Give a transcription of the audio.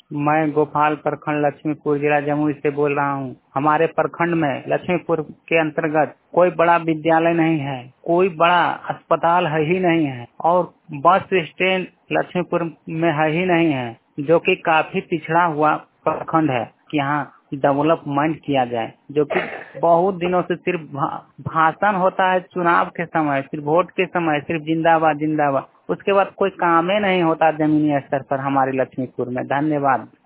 मैं गोपाल प्रखंड लक्ष्मीपुर जिला जमुई से बोल रहा हूँ। हमारे प्रखंड में लक्ष्मीपुर के अंतर्गत कोई बड़ा विद्यालय नहीं है, कोई बड़ा अस्पताल है ही नहीं है और बस स्टैंड लक्ष्मीपुर में है ही नहीं है, जो कि काफी पिछड़ा हुआ प्रखंड है कि यहाँ डेवलपमेंट किया जाए। जो कि बहुत दिनों से सिर्फ भाषण होता है चुनाव के समय, सिर्फ वोट के समय, सिर्फ जिंदाबाद जिंदाबाद, उसके बाद कोई काम ही नहीं होता जमीनी स्तर पर हमारे लक्ष्मीपुर में। धन्यवाद।